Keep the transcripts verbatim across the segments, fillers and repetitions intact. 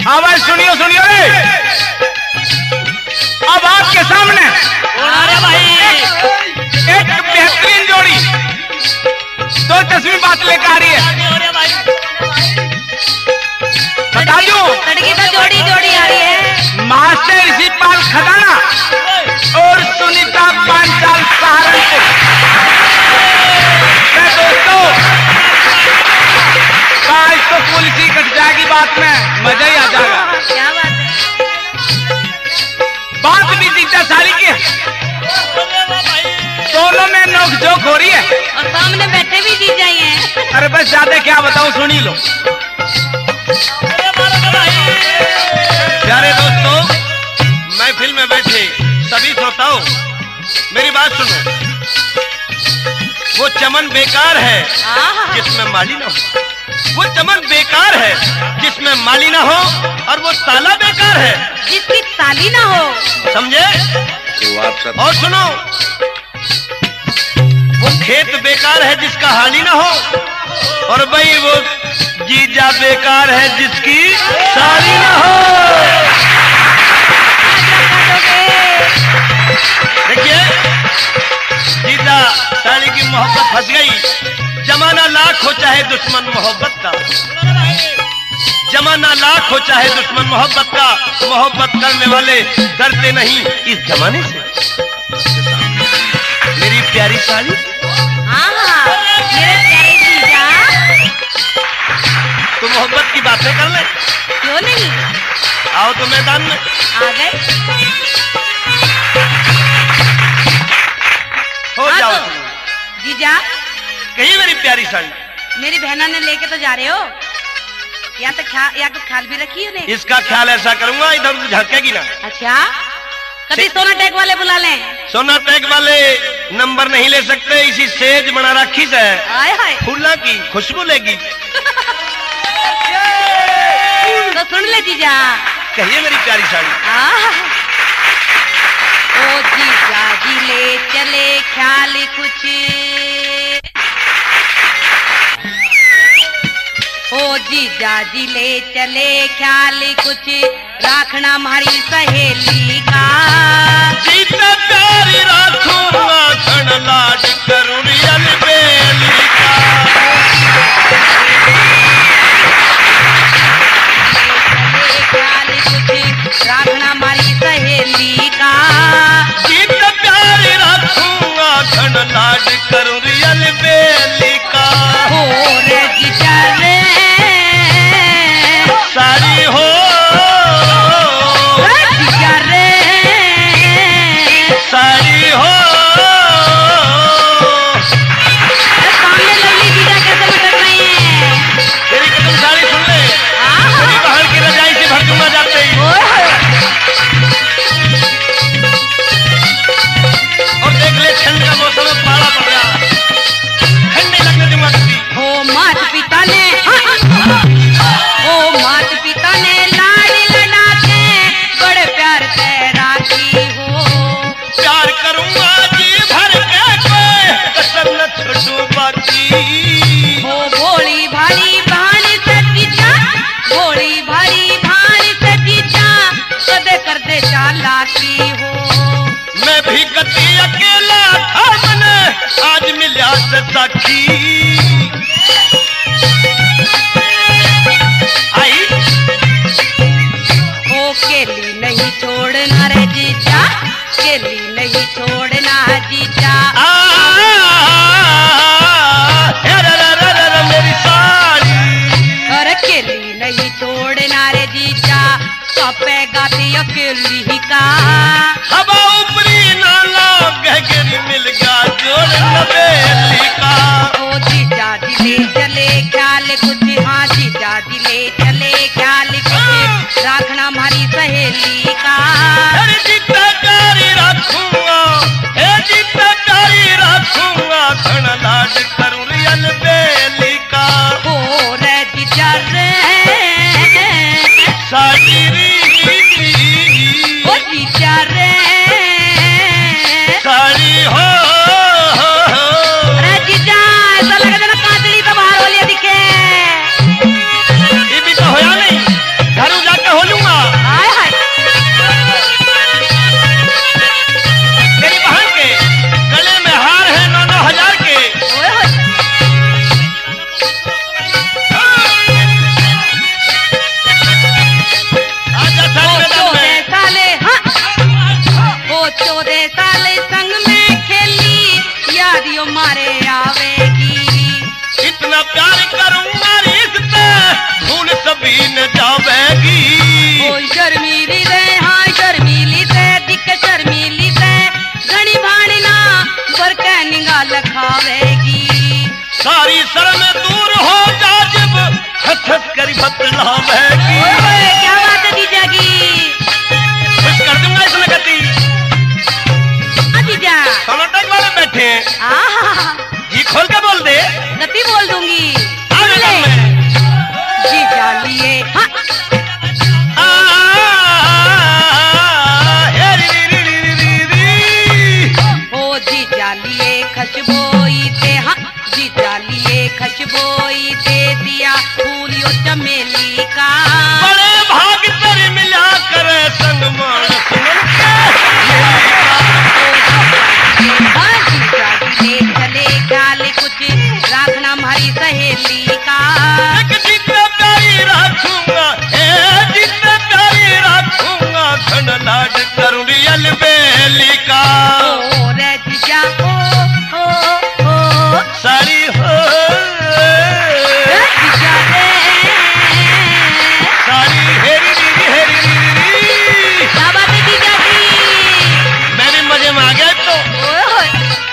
आवाज सुनियो सुनियो रे। अब आपके सामने अरे भाई एक बेहतरीन जोड़ी दो तस्वीर बात लेकर आ रही है। बता दूं लड़की तो जोड़ी जोड़ी आ रही है। मास्टर ऋषिपाल खदाना और सुनीता पांचाल सहारनपुर। दोस्तों आज तो पुलिस ही कट जाएगी, बात में मजा ही आ जाएगा। क्या बात है। बात भी जीता सारी की है, दोनों में नोकझोंक हो रही है और सामने बैठे भी जी जाए हैं। अरे बस ज्यादा क्या बताऊं, सुनी लो। प्यारे दोस्तों, महफिल में बैठे सभी श्रोताओं मेरी बात सुनो। वो चमन बेकार है जिसमें माली ना हो, वो चमन बेकार है जिसमें माली ना हो, और वो ताला बेकार है जिसकी ताली ना हो। समझे? और सुनो, वो खेत बेकार है जिसका हाली ना हो, और भाई वो जीजा बेकार है जिसकी साली ना हो। देखिए, जीजा साली की मोहब्बत फंस गई। जमाना लाख हो चाहे दुश्मन मोहब्बत का, जमाना लाख हो चाहे दुश्मन मोहब्बत का, मोहब्बत करने वाले डरते नहीं इस जमाने से। मेरी प्यारी साली, हाँ हाँ मेरे प्यारे जीजा, तो मोहब्बत की बातें कर ले। क्यों नहीं, आओ तो मैदान में। आ गए। हो हाँ जाओ तो, जीजा कही मेरी प्यारी साली। मेरी बहना ने लेके तो जा रहे हो, या तो ख्याल या तो ख्याल भी रखी उन्हें। इसका ख्याल ऐसा करूंगा इधर उधर झटकेगी ना। अच्छा, कभी सोना टैग वाले बुला लें। सोना टैग वाले नंबर नहीं ले सकते, इसी सेज बना रखी से आय हाय, फूला की खुशबू लेगी। तो सुन ले जीजा। कहिए मेरी प्यारी साली। आह, ओ जीजा जी ले चले ख्याल कुछ, ओ जीजा जी ले चले ख्याल कुछ, राखना हमारी सहेली का। जीता प्यारी राखूंगा क्षण लाड करूं रियल बेली का। ख्याल कुछ राखना हमारी सहेली का। जीता प्यारी राखूंगा क्षण लाड करूं रियल बेली का। हो रे जीजा रे सारी हो जीजा रे सारी हो। सामने लवली जीजा कैसे लटक रही हैं। तेरी कसम सारी सुन ले, तेरी बहन की रजाई से भर दूंगा जाते ही। और देख ले ठंड का मौसम में पाला पड़ रहा, ठंडे लगने दूंगा कभी। हो मात पिता ने ओ मात पिता ने लाड़ लड़ाते बड़े प्यार से राखी हो। प्यार करूंगा जी भर के कोई कसम न छोड़ू बाकी। हो भोली भारी भारी से जीजा, भोली भारी भारी से जीजा, कदे कर दे चालाकी हो। मैं भी कती अकेला था मन, आज मिला से साखी। आई ओ केली नहीं छोड़ना रे जीजा, केली नहीं छोड़ना जीजा। आ, रा, रा, रा, रा, रा, मेरी साली। और अकेली नहीं छोड़ना रे जीजा, कपे गाती अकेली का। हवा ऊपरी नाला गहरी मिल गया जोड़ नवेली का। ओ जीजा दिले चले ख्याल कुछ, हाँ जीजा दिले चले ख्याल कुछ, राखना हमारी सहेली का। अरे जीता प्यारी रखूंगा, हे जीता प्यारी रखूंगा, धन लाड करूं रियल बेली का। ओ रे जीजा रे साड़ी री, ओ जीजा रे बतलावेगी। ओए, क्या बात है जीजा की? कुछ कर दूंगा इस लगती। हाँ जीजा। सोनोटेक वाले बैठे हैं। आहा, जी खोल के बोल दे। गति बोल दूंगी। आ ले। गया मैं। जीजा लिए हाँ। आ, हे री री री री री री। ओ जीजा लिए खशबोई ते हाँ, जीजा लिए खशबोई दे दिया फूलियो चमेली का। बड़े भाग तेरे मिला कर संग मानस मनके हाँ, जीजा लिए चले ख्याल कुछ राखना हमारी सहेली का। एक जितना प्यारी रखूंगा, ए जितना प्यारी रखूंगा, घन लाड करूंगी अलबेली का। ओ रे जीजा ओ ओ ओ सारी हो रे जीजा रे। सारी हेरी री हेरी री। क्या बात है जीजा की? मैं भी मजे में आ गया तो। ओए होए।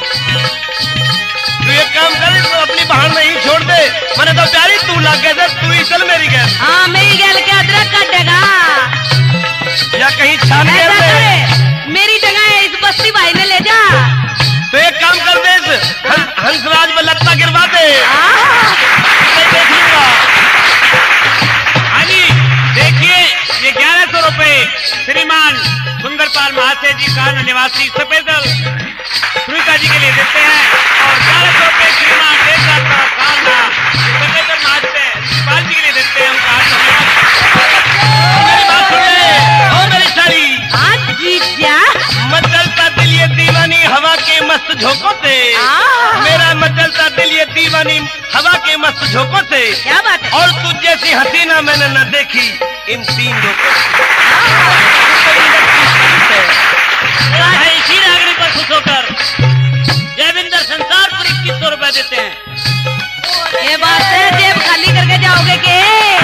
तू एक काम कर, तू अपनी बहन नहीं छोड़ दे। मैंने तो प्यारी तू लग गया, तू ही चल मेरी गैस। हाँ, मेरी गैल के अदरक काटेगा। या कहीं छान ऐसा गैस दे। करे, मेरी जगह है इस बस्ती भाई में ले जा। तो एक काम कर दे, इस हं, हंसराज में लगता गिरवा दे। आह, मैं देख लूंगा। हाँ जी, देखिए ये ग्यारह सौ रुपए श्रीमान सुंदरपाल महाशय जी कान निवासी स्पेशल सुनीता जी के लिए देते हैं, और ग्यारह सौ रुपए श्रीमान स्पेशल महाशय पाल जी के लिए देते हैं। उनका हाथ धन्यवाद। मेरी बात सुन ले, ओ मेरी सारी। हाँ जीजा। मचलता दिल ये दीवानी हवा के मस्त झोंकों से। आह, मेरा मचलता दिल ये दीवानी हवा के मस्त झोंकों से। क्या बात है? और तुझ जैसी हसीना मैंने न देखी इन तीन लोगों से। है इसी नागरिक पर खुश होकर जयविंदर संसारपुर इक्कीस सौ रुपए देते हैं। ये बात है, जेब खाली करके जाओगे के?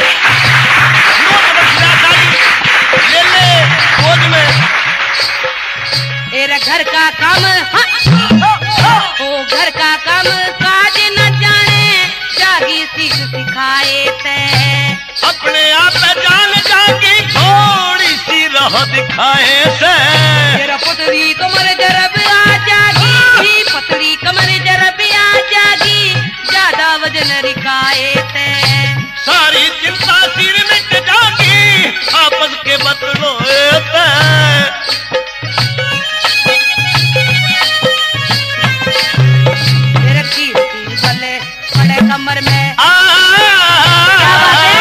ले ले गोद में। तेरे घर का काम हाँ, ओ घर का काम काज न जाने, जागी सीख सिखाए ते। अपने आप जान जागी थोड़ी सी राह दिखाए से। तेरा पतरी कमर जरब आ जागी, पतरी कमर जरब आ जागी, ज्यादा वजन रिकाए ते। सारी चिंता सिर मिट जागी, आपस के बतलोए पे। तेरे कीर्ति भले बड़े कमर में आ, क्या बात है?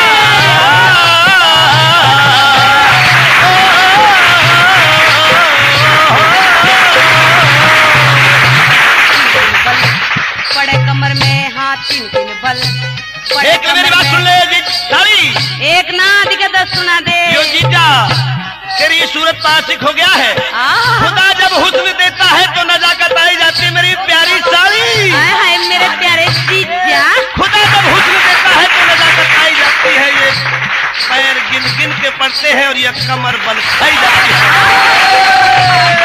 बड़े कमर में हाथ तीन तीन बल। बड़े एक मेरी बात सुन ले जी सारी। एक ना दिखे दस सुना दे। यो जीजा, तेरी ये सूरत पासिक हो गया है। आह, खुदा जब हुस्न देता है तो नजाकत आई जाती है मेरी प्यारी सारी। हाय हाय मेरे प्यारे जीजा। खुदा जब हुस्न देता है तो नजाकत आई जाती है। ये पैर गिन गिन के पड़ते हैं और ये कमर बल खाई जाती है।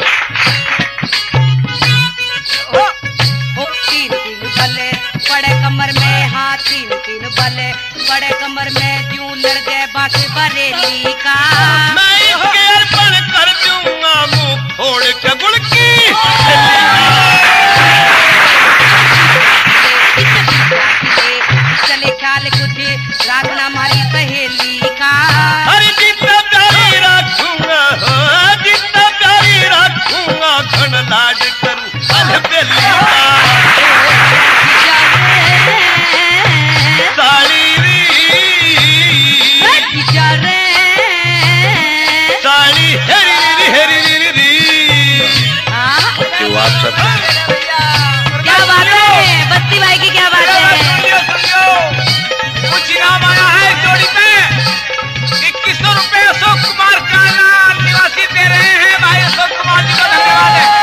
ओ तीन तीन बले बड़े कमर में हाथ तीन तीन बले, बड़े कमर में जूं लड़ गए बाकी बरेली का। मैं इसके अर्पण कर दूंगा मुंह फोड़ के गुड़ की। चले ख्याल कुछ राखना हमारी सहेली का। हर जितना प्यारी रखूंगा, हो जितना प्यारी रखूंगा, घन लाड करूं अलबेली का। साली री साली हेरी री हेरी री री। क्यों आप सब क्या बात है? बस्ती भाई की क्या बात है? कुछ इनाम आया है जोड़ी पे। इक्कीस सौ रुपए अशोक कुमार काना निवासी दे रहे हैं। भाई अशोक कुमार जी को धन्यवाद है।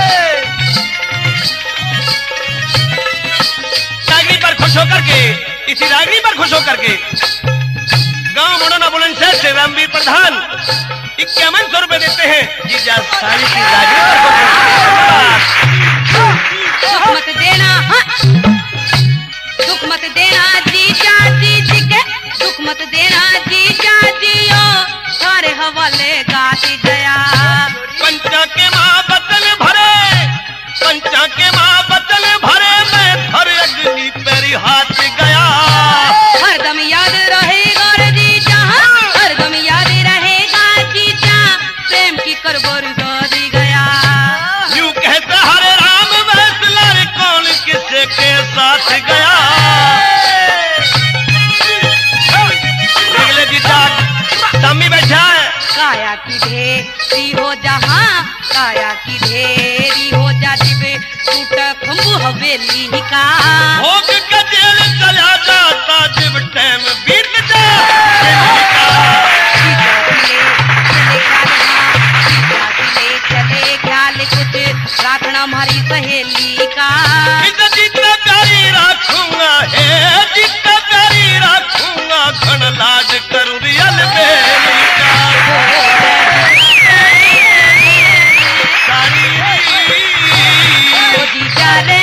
रागनी पर खुश होकर के, इसी रागनी पर खुश होकर के गांव मुड़ना बुलंदशहर से रामवीर प्रधान इक्यावन सौ रुपए देते हैं। जीजा साली की रागनी पर खुश होकर के। दुख मत देना हाँ। दुख मत देना जीजा जीज के, दुख मत सी हो जहाँ काया की ढेरी हो जा जिबे टूट खंबू हवेली का भोग का जेल चला जाता जब टाइम बीत जा चले ख्याल कुछ राखना हमारी सहेली का जितना प्यारी रखूंगा है जितना प्यारी रखूंगा घन लाज करूँ रियल बेली का सारी मोदी चाले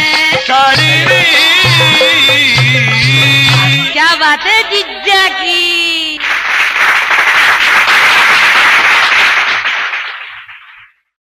सारी क्या बात है जिज्जा की